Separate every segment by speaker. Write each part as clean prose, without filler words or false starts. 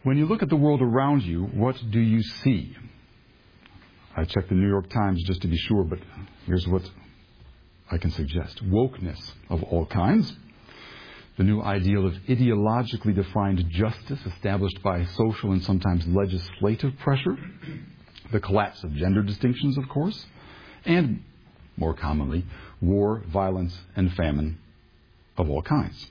Speaker 1: When you look at the world around you, what do you see? I checked the New York Times just to be sure, but here's what I can suggest. Wokeness of all kinds. The new ideal of ideologically defined justice established by social and sometimes legislative pressure. The collapse of gender distinctions, of course. And, more commonly, war, violence, and famine of all kinds.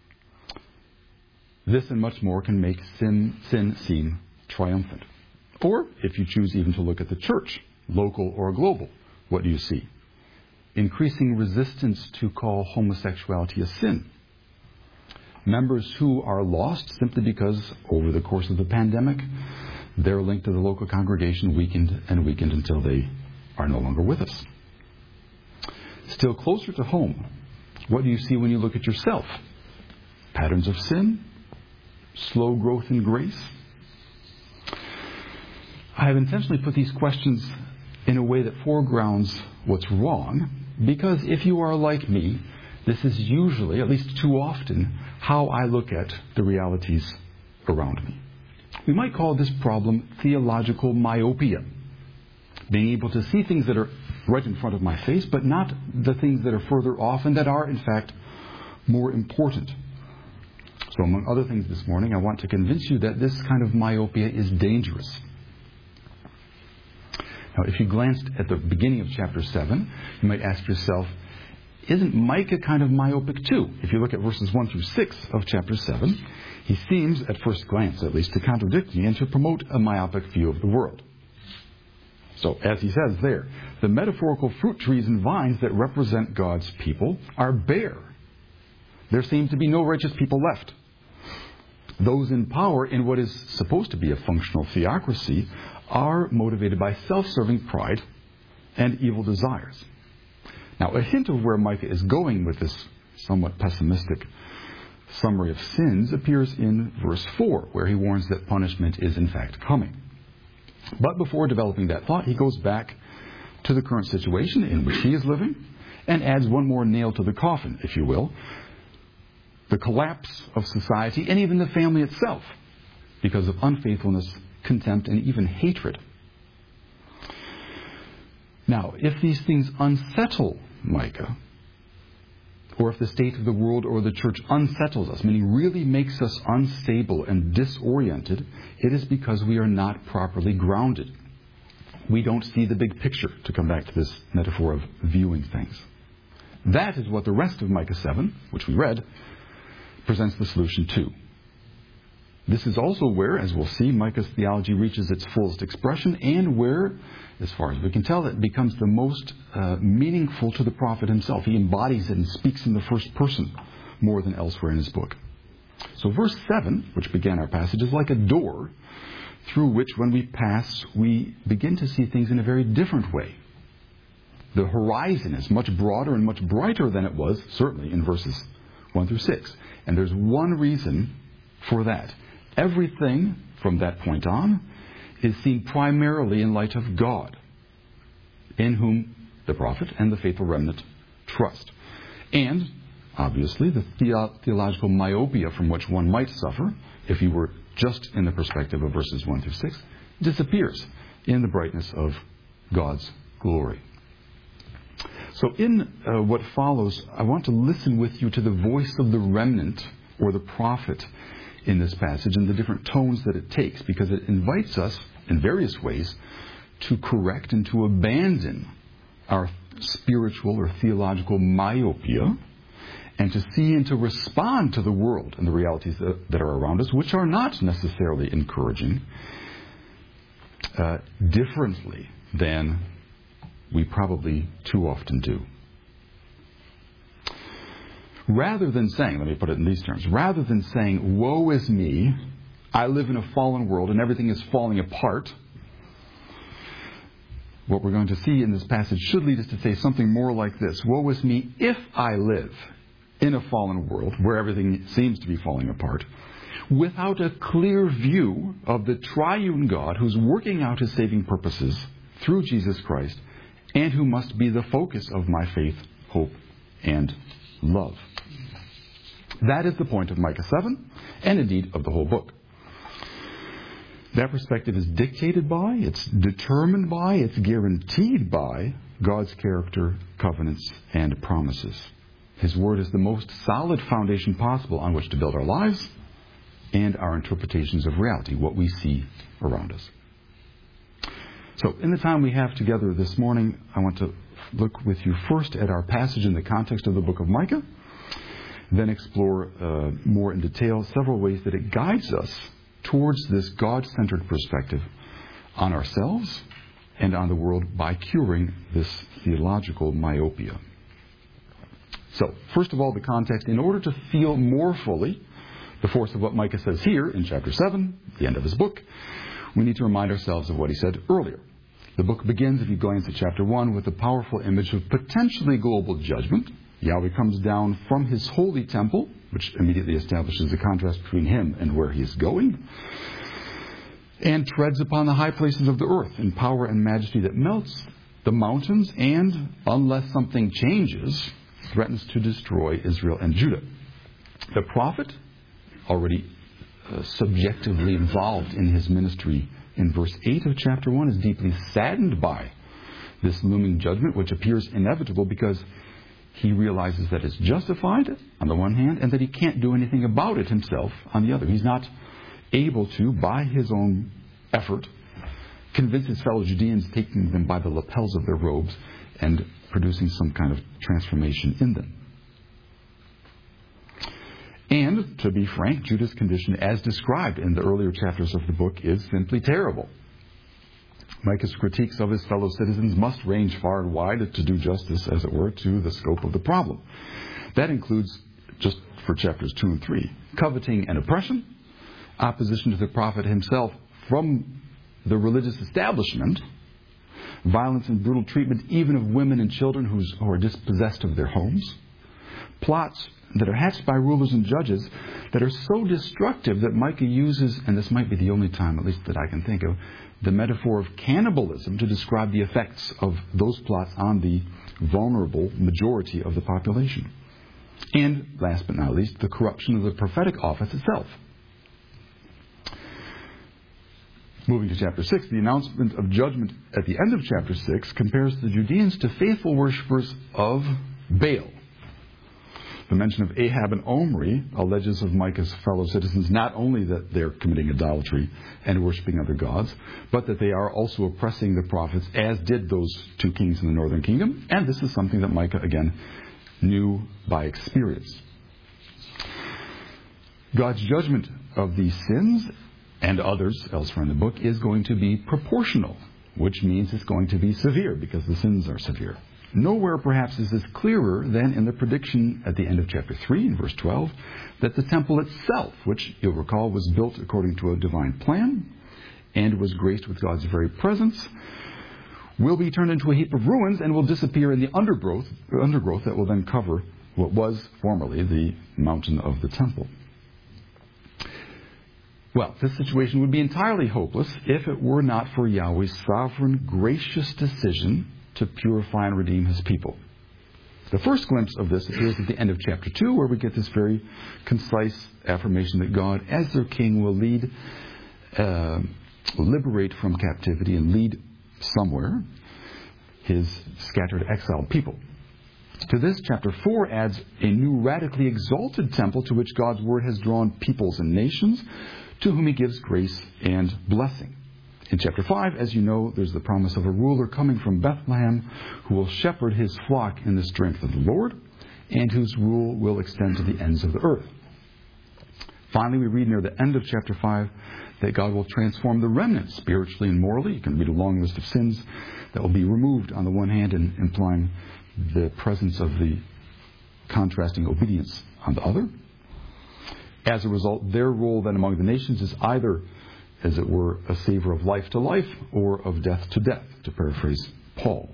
Speaker 1: This and much more can make sin seem triumphant. Or, if you choose even to look at the church, local or global, what do you see? Increasing resistance to call homosexuality a sin. Members who are lost simply because, over the course of the pandemic, they're linked to the local congregation weakened until they are no longer with us. Still closer to home, what do you see when you look at yourself? Patterns of sin? Slow growth in grace? I have intentionally put these questions in a way that foregrounds what's wrong, because if you are like me, this is usually, at least too often, how I look at the realities around me. We might call this problem theological myopia. Being able to see things that are right in front of my face, but not the things that are further off and that are, in fact, more important. So among other things this morning, I want to convince you that this kind of myopia is dangerous. Now, if you glanced at the beginning of chapter 7, you might ask yourself, isn't Micah kind of myopic too? If you look at verses 1 through 6 of chapter 7, he seems, at first glance at least, to contradict me and to promote a myopic view of the world. So, as he says there, the metaphorical fruit trees and vines that represent God's people are bare. There seem to be no righteous people left. Those in power in what is supposed to be a functional theocracy are motivated by self-serving pride and evil desires. Now, a hint of where Micah is going with this somewhat pessimistic summary of sins appears in verse 4, where he warns that punishment is in fact coming. But before developing that thought, he goes back to the current situation in which he is living and adds one more nail to the coffin, if you will, the collapse of society and even the family itself because of unfaithfulness, contempt, and even hatred. Now, if these things unsettle Micah, or if the state of the world or the church unsettles us, meaning really makes us unstable and disoriented, it is because we are not properly grounded. We don't see the big picture, to come back to this metaphor of viewing things. That is what the rest of Micah 7, which we read, presents the solution to. This is also where, as we'll see, Micah's theology reaches its fullest expression and where, as far as we can tell, it becomes the most meaningful to the prophet himself. He embodies it and speaks in the first person more than elsewhere in his book. So verse 7, which began our passage, is like a door through which, when we pass, we begin to see things in a very different way. The horizon is much broader and much brighter than it was, certainly, in verses 1 through 6. And there's one reason for that. Everything from that point on is seen primarily in light of God, in whom the prophet and the faithful remnant trust. And, obviously, the theological myopia from which one might suffer, if you were just in the perspective of verses 1 through 6, disappears in the brightness of God's glory. So in what follows, I want to listen with you to the voice of the remnant, or the prophet, in this passage and the different tones that it takes, because it invites us in various ways to correct and to abandon our spiritual or theological myopia and to see and to respond to the world and the realities that are around us, which are not necessarily encouraging, differently than we probably too often do. Rather than saying, let me put it in these terms, rather than saying, woe is me, I live in a fallen world and everything is falling apart, what we're going to see in this passage should lead us to say something more like this. Woe is me if I live in a fallen world where everything seems to be falling apart, without a clear view of the triune God who's working out his saving purposes through Jesus Christ and who must be the focus of my faith, hope, and love. That is the point of Micah 7, and indeed of the whole book. That perspective is dictated by, it's determined by, it's guaranteed by God's character, covenants, and promises. His Word is the most solid foundation possible on which to build our lives and our interpretations of reality, what we see around us. So, in the time we have together this morning, I want to look with you first at our passage in the context of the book of Micah, then explore more in detail several ways that it guides us towards this God-centered perspective on ourselves and on the world by curing this theological myopia. So, first of all, the context. In order to feel more fully the force of what Micah says here in chapter 7, the end of his book, we need to remind ourselves of what he said earlier. The book begins, if you glance at chapter 1, with a powerful image of potentially global judgment. Yahweh comes down from his holy temple, which immediately establishes the contrast between him and where he is going, and treads upon the high places of the earth in power and majesty that melts the mountains and, unless something changes, threatens to destroy Israel and Judah. The prophet, already subjectively involved in his ministry in verse 8 of chapter 1, is deeply saddened by this looming judgment, which appears inevitable because he realizes that it's justified on the one hand and that he can't do anything about it himself on the other. He's not able to, by his own effort, convince his fellow Judeans, taking them by the lapels of their robes and producing some kind of transformation in them. And, to be frank, Judah's condition, as described in the earlier chapters of the book, is simply terrible. Micah's critiques of his fellow citizens must range far and wide to do justice, as it were, to the scope of the problem. That includes, just for chapters 2 and 3, coveting and oppression, opposition to the prophet himself from the religious establishment, violence and brutal treatment even of women and children who are dispossessed of their homes, plots that are hatched by rulers and judges that are so destructive that Micah uses, and this might be the only time, at least that I can think of, the metaphor of cannibalism to describe the effects of those plots on the vulnerable majority of the population. And, last but not least, the corruption of the prophetic office itself. Moving to chapter 6, the announcement of judgment at the end of chapter 6 compares the Judeans to faithful worshippers of Baal. The mention of Ahab and Omri alleges of Micah's fellow citizens not only that they're committing idolatry and worshiping other gods, but that they are also oppressing the prophets, as did those two kings in the northern kingdom. And this is something that Micah, again, knew by experience. God's judgment of these sins and others elsewhere in the book is going to be proportional, which means it's going to be severe because the sins are severe. Nowhere, perhaps, is this clearer than in the prediction at the end of chapter 3, in verse 12, that the temple itself, which you'll recall was built according to a divine plan and was graced with God's very presence, will be turned into a heap of ruins and will disappear in the undergrowth that will then cover what was formerly the mountain of the temple. Well, this situation would be entirely hopeless if it were not for Yahweh's sovereign, gracious decision to purify and redeem his people. The first glimpse of this appears at the end of chapter 2, where we get this very concise affirmation that God, as their king, will lead, liberate from captivity and lead somewhere his scattered exiled people. To this, chapter 4 adds a new radically exalted temple to which God's word has drawn peoples and nations, to whom he gives grace and blessing. In chapter 5, as you know, there's the promise of a ruler coming from Bethlehem who will shepherd his flock in the strength of the Lord and whose rule will extend to the ends of the earth. Finally, we read near the end of chapter 5 that God will transform the remnant spiritually and morally. You can read a long list of sins that will be removed on the one hand, and implying the presence of the contrasting obedience on the other. As a result, their role then among the nations is either, as it were, a savor of life to life or of death to death, to paraphrase Paul.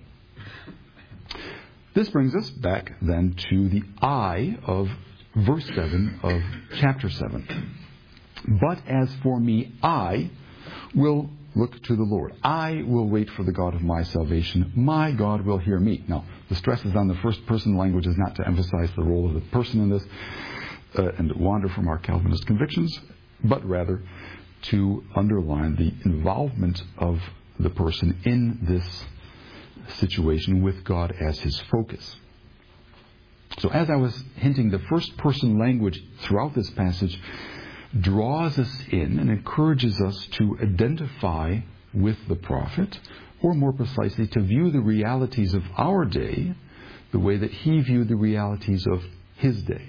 Speaker 1: This brings us back then to the I of verse 7 of chapter 7. But as for me, I will look to the Lord. I will wait for the God of my salvation. My God will hear me. Now, the stress is on the first person language, is not to emphasize the role of the person in this and wander from our Calvinist convictions, but rather to underline the involvement of the person in this situation with God as his focus. So as I was hinting, the first person language throughout this passage draws us in and encourages us to identify with the prophet, or more precisely, to view the realities of our day the way that he viewed the realities of his day.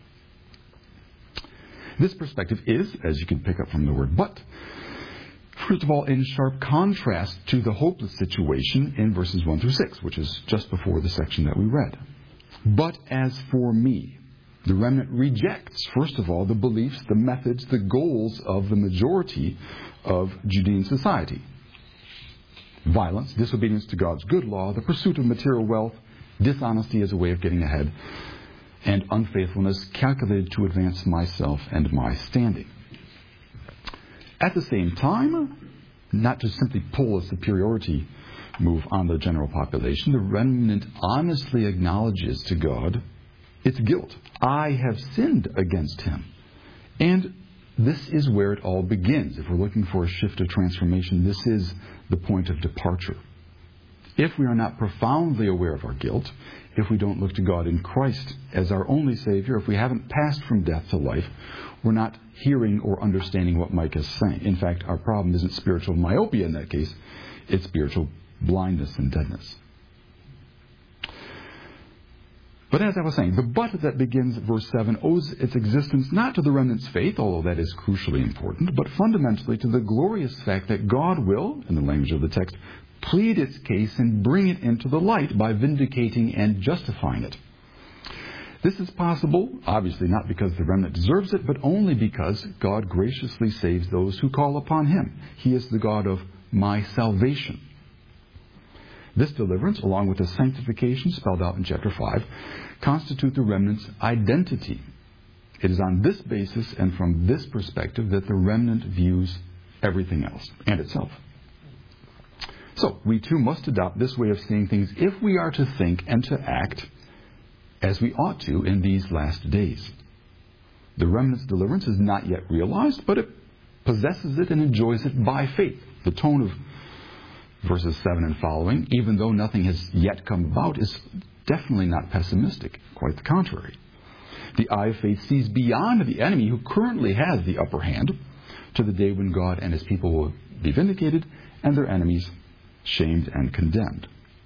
Speaker 1: This perspective is, as you can pick up from the word but, first of all, in sharp contrast to the hopeless situation in verses 1 through 6, which is just before the section that we read. But as for me, the remnant rejects, first of all, the beliefs, the methods, the goals of the majority of Judean society. Violence, disobedience to God's good law, the pursuit of material wealth, dishonesty as a way of getting ahead, and unfaithfulness calculated to advance myself and my standing. At the same time, not to simply pull a superiority move on the general population, the remnant honestly acknowledges to God its guilt. I have sinned against him. And this is where it all begins. If we're looking for a shift of transformation, this is the point of departure. If we are not profoundly aware of our guilt, if we don't look to God in Christ as our only Savior, if we haven't passed from death to life, we're not hearing or understanding what Micah is saying. In fact, our problem isn't spiritual myopia in that case, it's spiritual blindness and deadness. But as I was saying, the but that begins verse 7 owes its existence not to the remnant's faith, although that is crucially important, but fundamentally to the glorious fact that God will, in the language of the text, plead its case and bring it into the light by vindicating and justifying it. This is possible, obviously not because the remnant deserves it, but only because God graciously saves those who call upon him. He is the God of my salvation. This deliverance, along with the sanctification spelled out in chapter 5, constitute the remnant's identity. It is on this basis and from this perspective that the remnant views everything else and itself. So, we too must adopt this way of seeing things if we are to think and to act as we ought to in these last days. The remnant's deliverance is not yet realized, but it possesses it and enjoys it by faith. The tone of verses 7 and following, even though nothing has yet come about, is definitely not pessimistic. Quite the contrary. The eye of faith sees beyond the enemy who currently has the upper hand to the day when God and his people will be vindicated and their enemies shamed and condemned.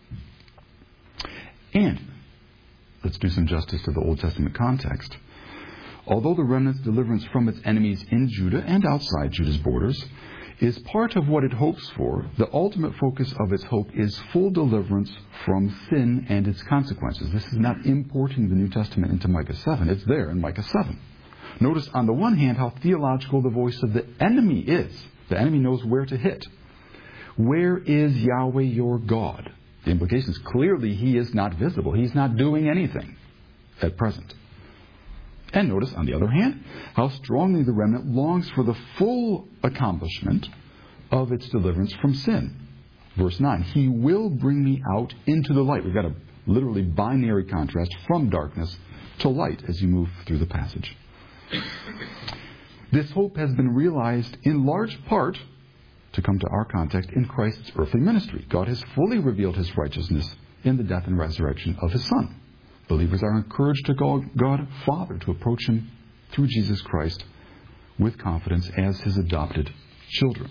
Speaker 1: And let's do some justice to the Old Testament context. Although the remnant's deliverance from its enemies in Judah and outside Judah's borders is part of what it hopes for, the ultimate focus of its hope is full deliverance from sin and its consequences. This is not importing the New Testament into Micah 7. It's there in Micah 7. Notice on the one hand how theological the voice of the enemy is. The enemy knows where to hit. Where is Yahweh your God? The implication is clearly he is not visible. He's not doing anything at present. And notice, on the other hand, how strongly the remnant longs for the full accomplishment of its deliverance from sin. Verse 9, he will bring me out into the light. We've got a literally binary contrast from darkness to light as you move through the passage. This hope has been realized in large part, to come to our context, in Christ's earthly ministry. God has fully revealed his righteousness in the death and resurrection of his Son. Believers are encouraged to call God Father, to approach him through Jesus Christ with confidence as his adopted children.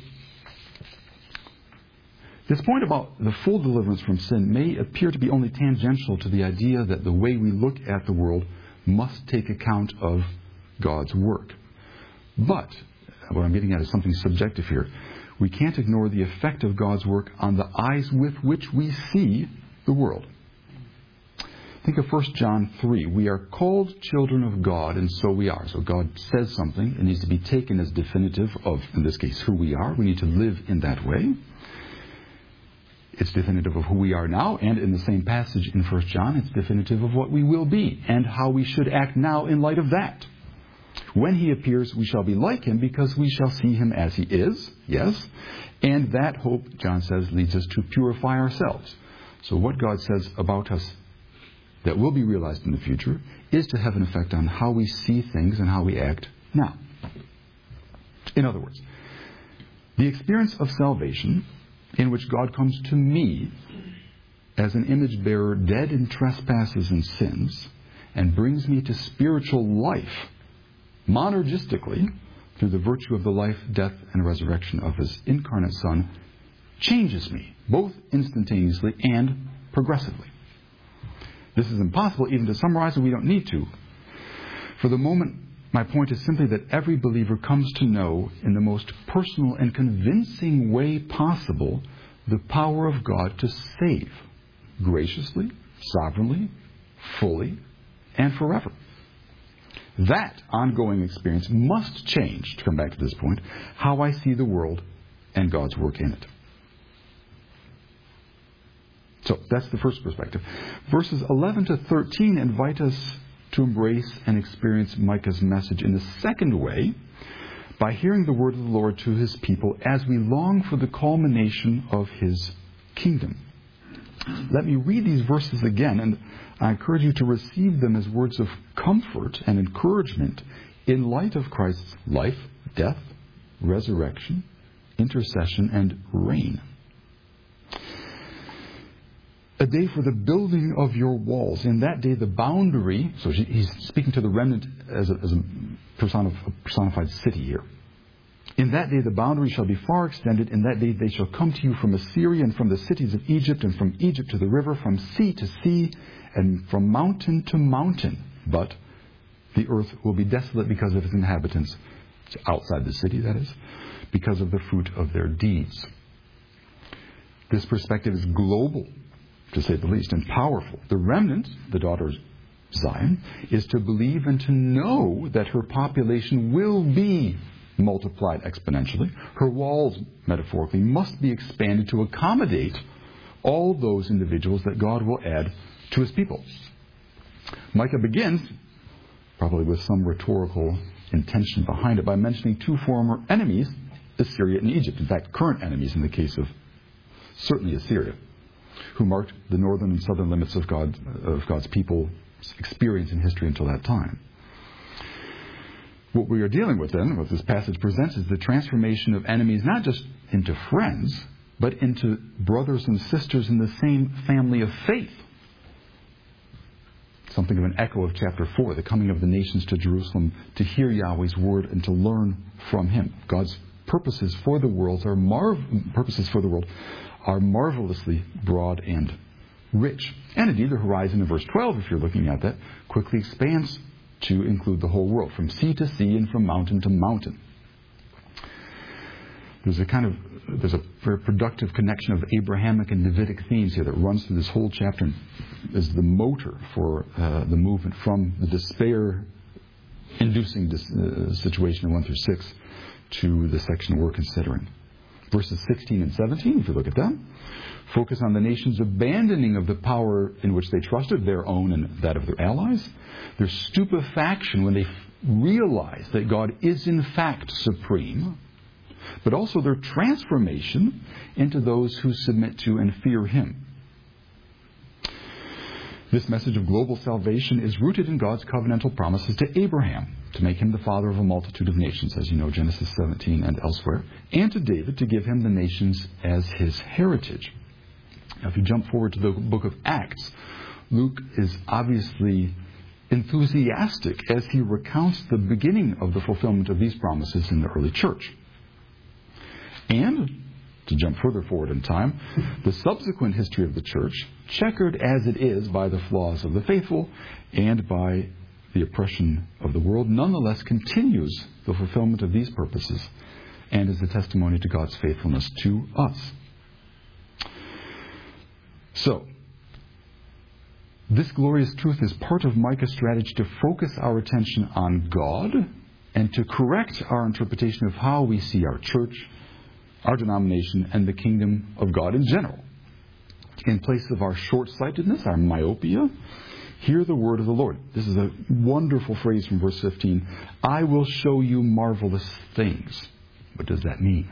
Speaker 1: This point about the full deliverance from sin may appear to be only tangential to the idea that the way we look at the world must take account of God's work. But what I'm getting at is something subjective here. We can't ignore the effect of God's work on the eyes with which we see the world. Think of 1 John 3. We are called children of God, and so we are. So God says something. It needs to be taken as definitive of, in this case, who we are. We need to live in that way. It's definitive of who we are now, and in the same passage in 1 John, it's definitive of what we will be and how we should act now in light of that. When he appears, we shall be like him because we shall see him as he is, yes. And that hope, John says, leads us to purify ourselves. So what God says about us that will be realized in the future is to have an effect on how we see things and how we act now. In other words, The experience of salvation, in which God comes to me as an image bearer dead in trespasses and sins, and brings me to spiritual life, monergistically, through the virtue of the life, death, and resurrection of His incarnate Son, changes me, both instantaneously and progressively. This is impossible even to summarize, and we don't need to. For the moment, my point is simply that every believer comes to know, in the most personal and convincing way possible, the power of God to save, graciously, sovereignly, fully, and forever. That ongoing experience must change, to come back to this point, how I see the world and God's work in it. So that's the first perspective. Verses 11 to 13 invite us to embrace and experience Micah's message in the second way, by hearing the word of the Lord to His people as we long for the culmination of His kingdom. Let me read these verses again, and I encourage you to receive them as words of comfort and encouragement in light of Christ's life, death, resurrection, intercession, and reign. A day for the building of your walls. In that day, the boundary, so he's speaking to the remnant as a personified city here. In that day, the boundary shall be far extended. In that day, they shall come to you from Assyria and from the cities of Egypt and from Egypt to the river, from sea to sea and from mountain to mountain. But the earth will be desolate because of its inhabitants, outside the city, that is, because of the fruit of their deeds. This perspective is global, to say the least, and powerful. The remnant, the daughter of Zion, is to believe and to know that her population will be multiplied exponentially. Her walls, metaphorically, must be expanded to accommodate all those individuals that God will add to His people. Micah begins, probably with some rhetorical intention behind it, by mentioning two former enemies, Assyria and Egypt. In fact, current enemies in the case of certainly Assyria, who marked the northern and southern limits of God's people's experience in history until that time. What we are dealing with then, what this passage presents, is the transformation of enemies not just into friends, but into brothers and sisters in the same family of faith. Something of an echo of chapter 4, the coming of the nations to Jerusalem to hear Yahweh's word and to learn from Him. God's purposes for the world are marvelously broad and rich. And indeed, the horizon in verse 12, if you're looking at that, quickly expands to include the whole world, from sea to sea and from mountain to mountain. There's a very productive connection of Abrahamic and Davidic themes here that runs through this whole chapter and is the motor for the movement from the despair-inducing situation in 1 through 6 to the section we're considering. Verses 16 and 17, if you look at them, focus on the nations' abandoning of the power in which they trusted, their own and that of their allies, their stupefaction when they realize that God is in fact supreme, but also their transformation into those who submit to and fear Him. This message of global salvation is rooted in God's covenantal promises to Abraham, to make him the father of a multitude of nations, as you know, Genesis 17 and elsewhere, and to David to give him the nations as his heritage. Now, if you jump forward to the book of Acts, Luke is obviously enthusiastic as he recounts the beginning of the fulfillment of these promises in the early church. And, to jump further forward in time, the subsequent history of the church, checkered as it is by the flaws of the faithful and by the oppression of the world, nonetheless continues the fulfillment of these purposes and is a testimony to God's faithfulness to us. So, this glorious truth is part of Micah's strategy to focus our attention on God and to correct our interpretation of how we see our church, our denomination, and the kingdom of God in general. In place of our short-sightedness, our myopia, hear the word of the Lord. This is a wonderful phrase from verse 15. I will show you marvelous things. What does that mean?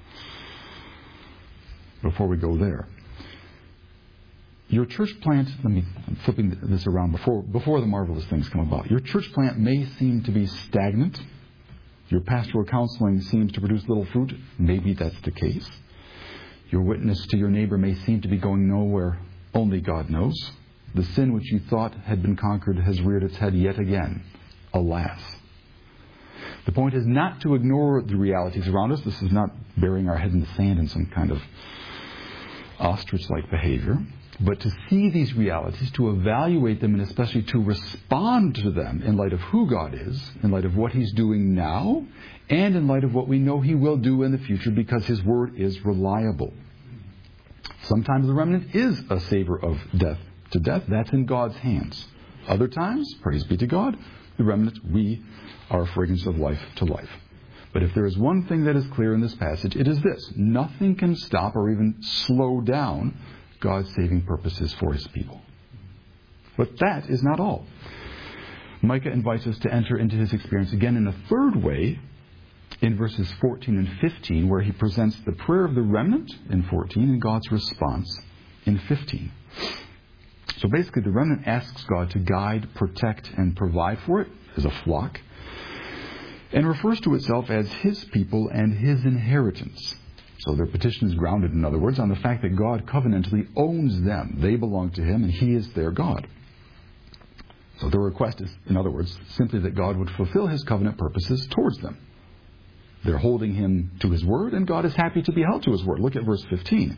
Speaker 1: Before we go there, your church plant, I'm flipping this around before the marvelous things come about. Your church plant may seem to be stagnant, Your pastoral counseling seems to produce little fruit. Maybe that's the case. Your witness to your neighbor may seem to be going nowhere. Only God knows. The sin which you thought had been conquered has reared its head yet again. Alas. The point is not to ignore the realities around us. This is not burying our head in the sand in some kind of ostrich-like behavior. But to see these realities, to evaluate them, and especially to respond to them in light of who God is, in light of what He's doing now, and in light of what we know He will do in the future, because His Word is reliable. Sometimes the remnant is a savor of death to death. That's in God's hands. Other times, praise be to God, the remnant, we are a fragrance of life to life. But if there is one thing that is clear in this passage, it is this. Nothing can stop or even slow down God's saving purposes for His people. But that is not all. Micah invites us to enter into his experience again in a third way in verses 14 and 15, where he presents the prayer of the remnant in 14 and God's response in 15. So basically the remnant asks God to guide, protect, and provide for it as a flock, and refers to itself as His people and His inheritance. So their petition is grounded, in other words, on the fact that God covenantally owns them. They belong to Him and He is their God. So their request is, in other words, simply that God would fulfill His covenant purposes towards them. They're holding Him to His word, and God is happy to be held to His word. Look at verse 15.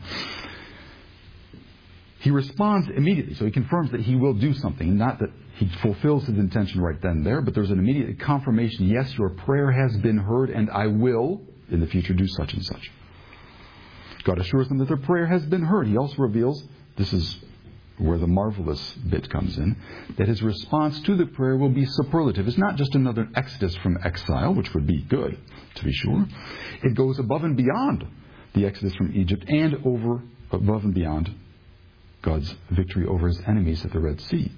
Speaker 1: He responds immediately, so He confirms that He will do something, not that He fulfills His intention right then and there, but there's an immediate confirmation, yes, your prayer has been heard, and I will, in the future, do such and such. God assures them that their prayer has been heard. He also reveals, this is where the marvelous bit comes in, that His response to the prayer will be superlative. It's not just another exodus from exile, which would be good, to be sure. It goes above and beyond the exodus from Egypt and above and beyond God's victory over His enemies at the Red Sea.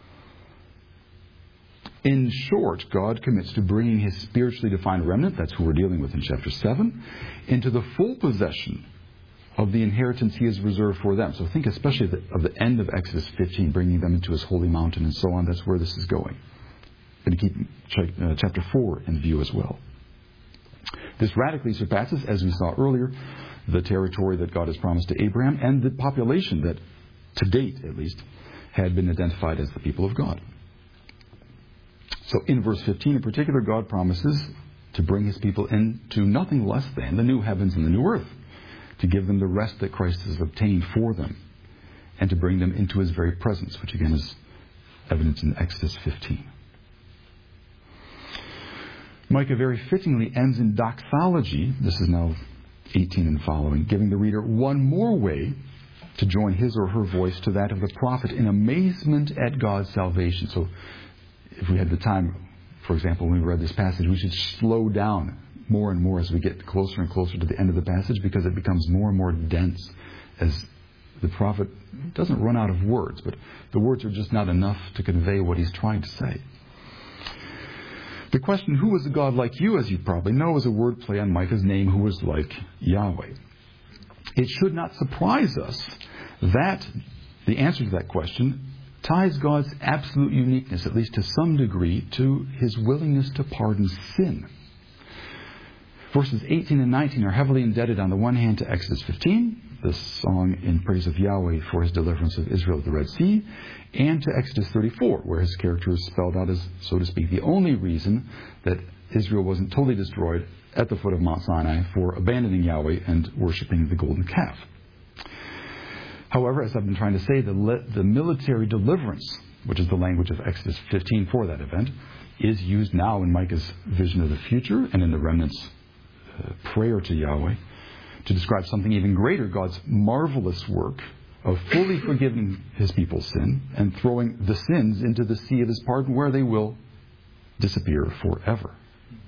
Speaker 1: In short, God commits to bringing His spiritually defined remnant, that's who we're dealing with in chapter 7, into the full possession of the inheritance He has reserved for them. So think especially of the end of Exodus 15, bringing them into His holy mountain and so on. That's where this is going. And to keep chapter 4 in view as well. This radically surpasses, as we saw earlier, the territory that God has promised to Abraham and the population that, to date at least, had been identified as the people of God. So in verse 15 in particular, God promises to bring His people into nothing less than the new heavens and the new earth, to give them the rest that Christ has obtained for them, and to bring them into His very presence, which again is evident in Exodus 15. Micah very fittingly ends in doxology, this is now 18 and following, giving the reader one more way to join his or her voice to that of the prophet in amazement at God's salvation. So if we had the time, for example, when we read this passage, we should slow down more and more as we get closer and closer to the end of the passage, because it becomes more and more dense as the prophet doesn't run out of words, but the words are just not enough to convey what he's trying to say. The question, who is a God like you, as you probably know, is a wordplay on Micah's name, who is like Yahweh. It should not surprise us that the answer to that question ties God's absolute uniqueness, at least to some degree, to His willingness to pardon sin. Verses 18 and 19 are heavily indebted on the one hand to Exodus 15, the song in praise of Yahweh for His deliverance of Israel at the Red Sea, and to Exodus 34, where His character is spelled out as, so to speak, the only reason that Israel wasn't totally destroyed at the foot of Mount Sinai for abandoning Yahweh and worshipping the golden calf. However, as I've been trying to say, the military deliverance, which is the language of Exodus 15 for that event, is used now in Micah's vision of the future and in the remnant's prayer to Yahweh to describe something even greater, God's marvelous work of fully forgiving His people's sin and throwing the sins into the sea of His pardon, where they will disappear forever.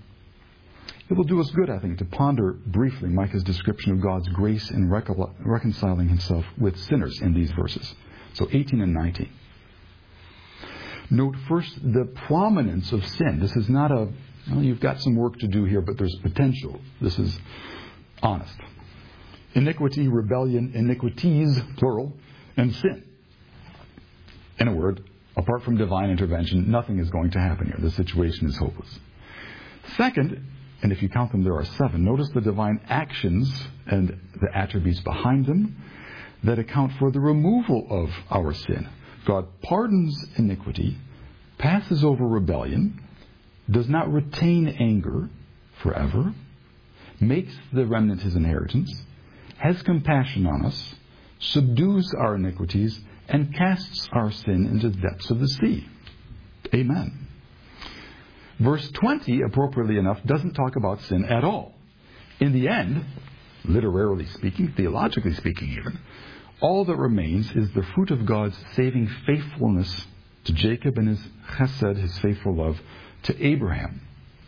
Speaker 1: It will do us good, I think, to ponder briefly Micah's description of God's grace in reconciling Himself with sinners in these verses. So 18 and 19. Note first the prominence of sin. This is not you've got some work to do here, but there's potential. This is honest. Iniquity, rebellion, iniquities, plural, and sin. In a word, apart from divine intervention, nothing is going to happen here. The situation is hopeless. Second, And if you count them, there are 7. Notice the divine actions and the attributes behind them that account for the removal of our sin. God pardons iniquity, passes over rebellion, does not retain anger forever, makes the remnant his inheritance, has compassion on us, subdues our iniquities, and casts our sin into the depths of the sea. Amen. Verse 20, appropriately enough, doesn't talk about sin at all. In the end, literarily speaking, theologically speaking even, all that remains is the fruit of God's saving faithfulness to Jacob and his chesed, his faithful love, to Abraham.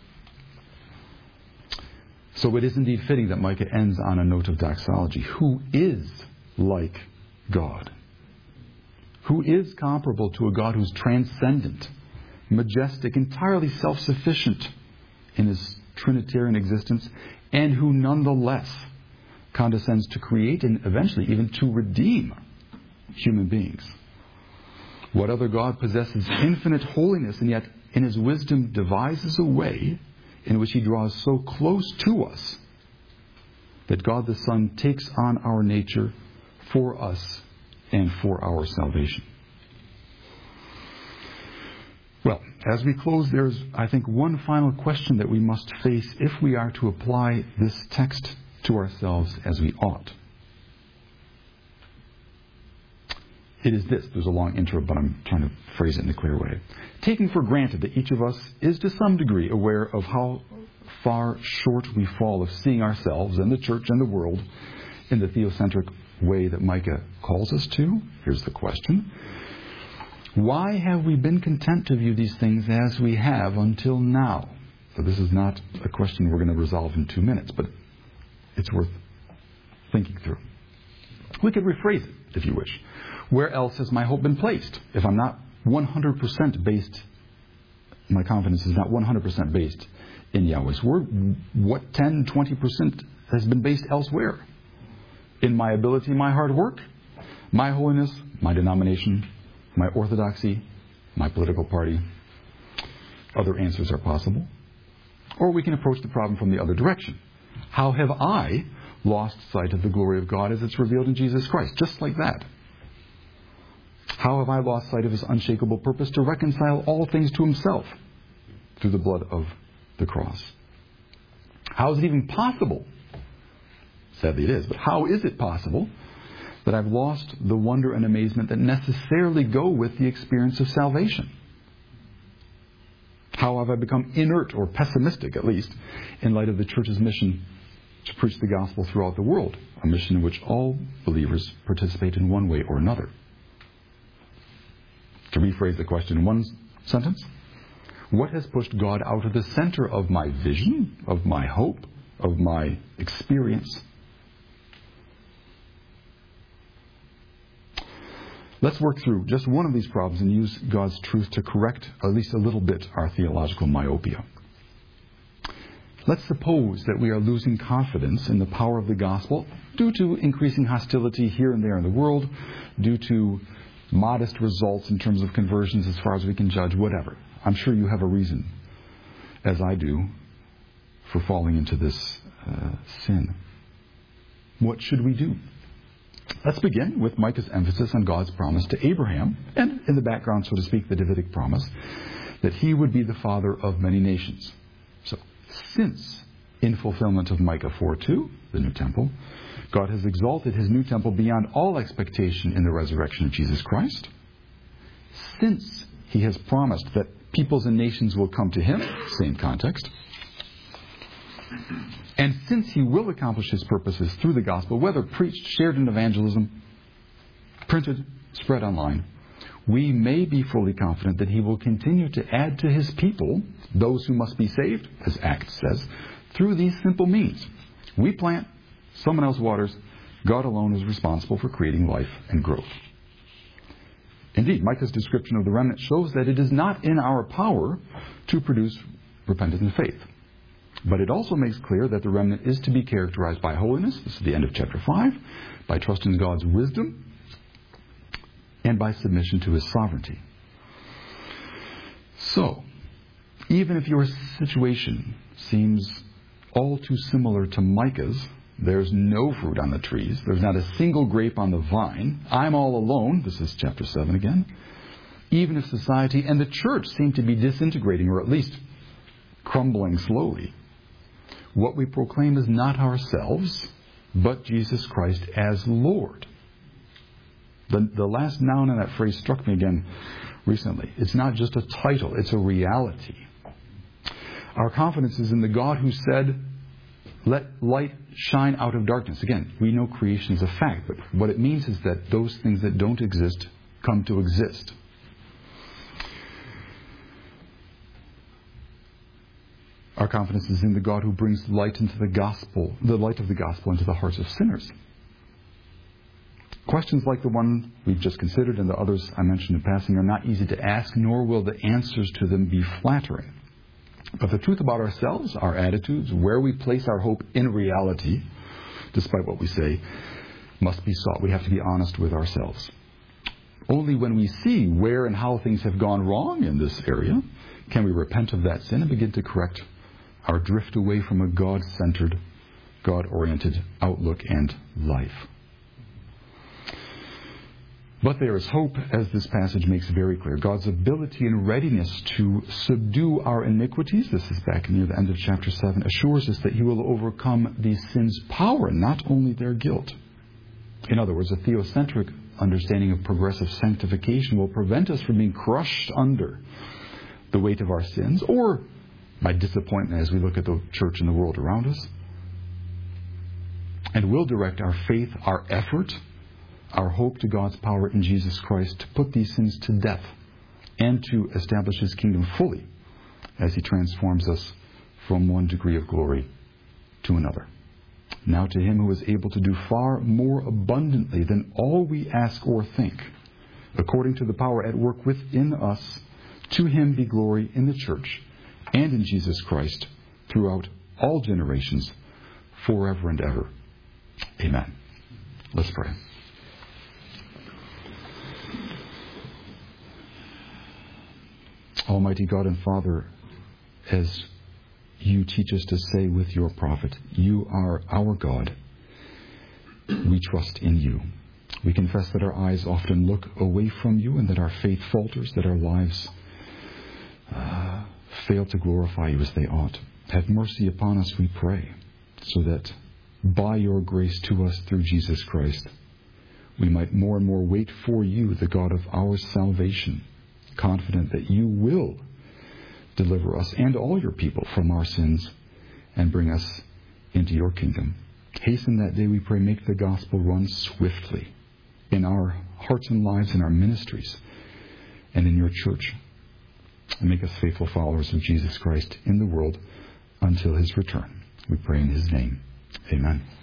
Speaker 1: So it is indeed fitting that Micah ends on a note of doxology. Who is like God? Who is comparable to a God who's transcendent, majestic, entirely self-sufficient in his Trinitarian existence, and who nonetheless condescends to create and eventually even to redeem human beings? What other God possesses infinite holiness and yet in his wisdom devises a way in which he draws so close to us that God the Son takes on our nature for us and for our salvation? Well, as we close, there's, I think, one final question that we must face if we are to apply this text to ourselves as we ought. It is this. There's a long intro, but I'm trying to phrase it in a clear way. Taking for granted that each of us is to some degree aware of how far short we fall of seeing ourselves and the church and the world in the theocentric way that Micah calls us to, here's the question. Why have we been content to view these things as we have until now? So this is not a question we're going to resolve in 2 minutes, but it's worth thinking through. We could rephrase it, if you wish. Where else has my hope been placed? If I'm not 100% based, my confidence is not 100% based in Yahweh's Word, what 10, 20% has been based elsewhere? In my ability, my hard work, my holiness, my denomination, my orthodoxy, my political party. Other answers are possible. Or we can approach the problem from the other direction. How have I lost sight of the glory of God as it's revealed in Jesus Christ? Just like that. How have I lost sight of his unshakable purpose to reconcile all things to himself through the blood of the cross? How is it even possible? Sadly it is, but how is it possible that I've lost the wonder and amazement that necessarily go with the experience of salvation? How have I become inert or pessimistic, at least, in light of the church's mission to preach the gospel throughout the world, a mission in which all believers participate in one way or another? To rephrase the question in one sentence, what has pushed God out of the center of my vision, of my hope, of my experience? Let's work through just one of these problems and use God's truth to correct at least a little bit our theological myopia. Let's suppose that we are losing confidence in the power of the gospel due to increasing hostility here and there in the world, due to modest results in terms of conversions as far as we can judge, whatever. I'm sure you have a reason, as I do, for falling into this sin. What should we do? Let's begin with Micah's emphasis on God's promise to Abraham, and in the background, so to speak, the Davidic promise, that he would be the father of many nations. So, since in fulfillment of Micah 4:2, the new temple, God has exalted his new temple beyond all expectation in the resurrection of Jesus Christ, since he has promised that peoples and nations will come to him, same context, and since he will accomplish his purposes through the gospel, whether preached, shared in evangelism, printed, spread online, we may be fully confident that he will continue to add to his people those who must be saved, as Acts says, through these simple means. We plant, someone else waters, God alone is responsible for creating life and growth. Indeed, Micah's description of the remnant shows that it is not in our power to produce repentance and faith. But it also makes clear that the remnant is to be characterized by holiness, this is the end of chapter 5, by trust in God's wisdom, and by submission to his sovereignty. So, even if your situation seems all too similar to Micah's. There's no fruit on the trees. There's not a single grape on the vine. I'm all alone. This is chapter 7 again. Even if society and the church seem to be disintegrating, or at least crumbling slowly, what we proclaim is not ourselves, but Jesus Christ as Lord. The last noun in that phrase struck me again recently. It's not just a title, it's a reality. Our confidence is in the God who said, "Let light shine out of darkness." Again, we know creation is a fact, but what it means is that those things that don't exist come to exist. Our confidence is in the God who brings light into the gospel, the light of the gospel into the hearts of sinners. Questions like the one we've just considered and the others I mentioned in passing are not easy to ask, nor will the answers to them be flattering. But the truth about ourselves, our attitudes, where we place our hope in reality, despite what we say, must be sought. We have to be honest with ourselves. Only when we see where and how things have gone wrong in this area can we repent of that sin and begin to correct our drift away from a God-centered, God-oriented outlook and life. But there is hope, as this passage makes very clear. God's ability and readiness to subdue our iniquities, this is back near the end of chapter 7, assures us that He will overcome these sins' power, not only their guilt. In other words, a theocentric understanding of progressive sanctification will prevent us from being crushed under the weight of our sins, or by disappointment as we look at the church and the world around us, and will direct our faith, our effort, our hope to God's power in Jesus Christ to put these sins to death and to establish His kingdom fully as He transforms us from one degree of glory to another. Now to Him who is able to do far more abundantly than all we ask or think, according to the power at work within us, to Him be glory in the church and in Jesus Christ throughout all generations, forever and ever. Amen. Let's pray. Almighty God and Father, as You teach us to say with Your prophet, You are our God. We trust in You. We confess that our eyes often look away from You and that our faith falters, that our lives fail to glorify You as they ought. Have mercy upon us, we pray, so that by Your grace to us through Jesus Christ, we might more and more wait for You, the God of our salvation, confident that You will deliver us and all Your people from our sins and bring us into Your kingdom. Hasten that day, we pray. Make the gospel run swiftly in our hearts and lives, in our ministries, and in Your church. And make us faithful followers of Jesus Christ in the world until His return. We pray in His name. Amen.